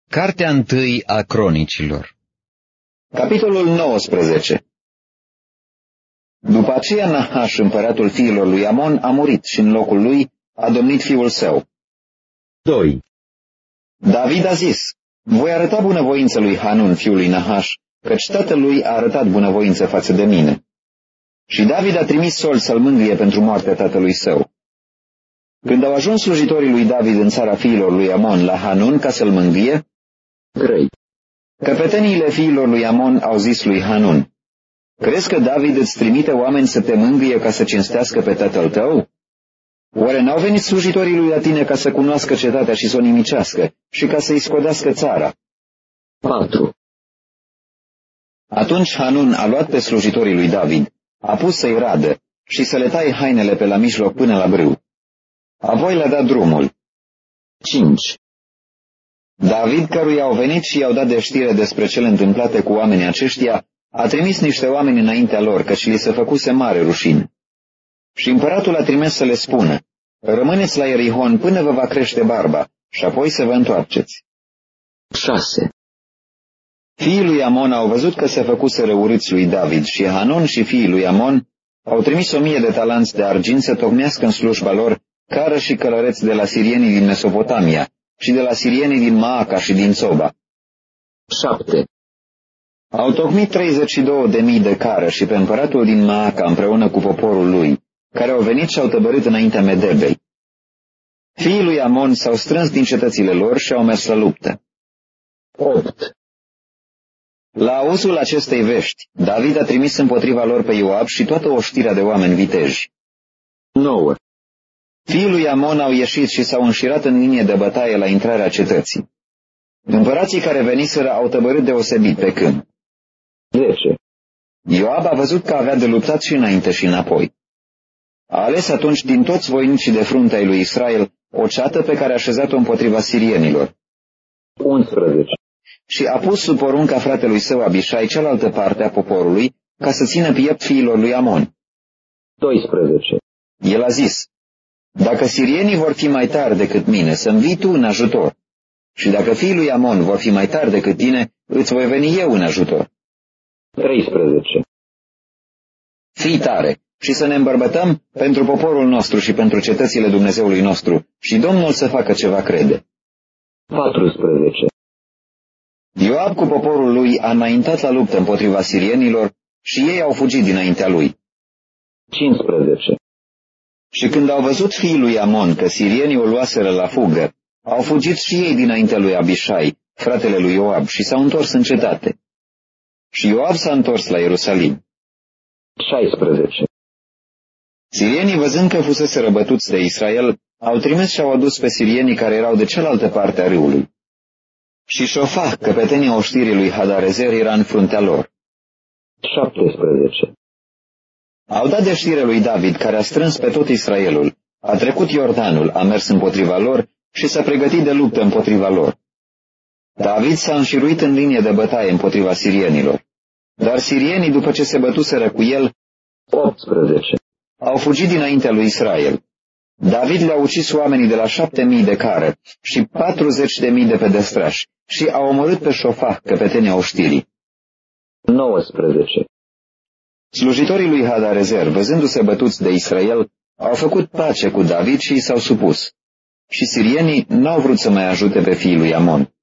Cartea întâi a Cronicilor. Capitolul 19. După aceea Nahaș, împăratul fiilor lui Amon, a murit și în locul lui a domnit fiul său. 2. David a zis: voi arăta bunăvoință lui Hanun, fiul lui Nahaș, căci tatăl lui a arătat bunăvoință față de mine. Și David a trimis Sol să-l mângâie pentru moartea tatălui său. Când au ajuns slujitorii lui David în țara fiilor lui Amon la Hanun ca să-l mângâie, 3. căpeteniile fiilor lui Amon au zis lui Hanun: crezi că David îți trimite oameni să te mângâie ca să cinstească pe tatăl tău? Oare n-au venit slujitorii lui la tine ca să cunoască cetatea și să o nimicească și ca să-i scodească țara? 4. Atunci Hanun a luat pe slujitorii lui David, a pus să-i radă și să le taie hainele pe la mijloc până la brâu. Apoi le-a dat drumul. 5. David, căruia au venit și i-au dat de știre despre cele întâmplate cu oamenii aceștia, a trimis niște oameni înaintea lor, căci li se făcuse mare rușine. Și împăratul a trimis să le spună: rămâneți la Ierihon până vă va crește barba și apoi să vă întoarceți. 6. Fiii lui Amon au văzut că se făcuseră urâți lui David și Hanun și fiii lui Amon au trimis 1000 de talanți de argint să tocmească în slujba lor cară și călăreți de la sirienii din Mesopotamia și de la sirienii din Maaca și din Țoba. 7. Au tocmit 32.000 de cară și pe împăratul din Maaca împreună cu poporul lui, care au venit și au tăbărât înaintea Medebei. Fiii lui Amon s-au strâns din cetățile lor și au mers la luptă. 8. La auzul acestei vești, David a trimis împotriva lor pe Ioab și toată oștirea de oameni viteji. 9. Fiii lui Amon au ieșit și s-au înșirat în linie de bătaie la intrarea cetății. Împărații care veniseră au tăbărât deosebit pe câmp. 10. Ioab a văzut că avea de luptat și înainte și înapoi. A ales atunci din toți voinicii de frunte ai lui Israel o ceată pe care a așezat-o împotriva sirienilor. 11. Și a pus sub porunca fratelui său Abishai cealaltă parte a poporului ca să țină piept fiilor lui Amon. 12. El a zis: dacă sirienii vor fi mai tari decât mine, să-mi vii tu în ajutor. Și dacă fiii lui Amon vor fi mai tari decât tine, îți voi veni eu în ajutor. 13. Fii tare și să ne îmbărbătăm pentru poporul nostru și pentru cetățile Dumnezeului nostru și Domnul să facă ce va crede. 14. Ioab cu poporul lui a înaintat la luptă împotriva sirienilor și ei au fugit dinaintea lui. 15. Și când au văzut fiii lui Amon că sirienii o luaseră la fugă, au fugit și ei dinaintea lui Abishai, fratele lui Ioab, și s-au întors în cetate. Și Ioab s-a întors la Ierusalim. 16. Sirienii, văzând că fusese răbătuți de Israel, au trimis și au adus pe sirienii care erau de cealaltă parte a râului. Și Șofah, căpetenia oștirii lui Hadarezer, era în fruntea lor. 17. Au dat de știre lui David, care a strâns pe tot Israelul, a trecut Iordanul, a mers împotriva lor și s-a pregătit de luptă împotriva lor. David s-a înșiruit în linie de bătaie împotriva sirienilor, dar sirienii, după ce se bătuseră cu el, 18. au fugit dinaintea lui Israel. David le-a ucis oamenii de la 7.000 de cară și 40.000 de pedestrași și a omorât pe Șofah, căpetenia oștirii. 19. Slujitorii lui Hadarezer, văzându-se bătuți de Israel, au făcut pace cu David și i s-au supus. Și sirienii n-au vrut să mai ajute pe fiii lui Amon.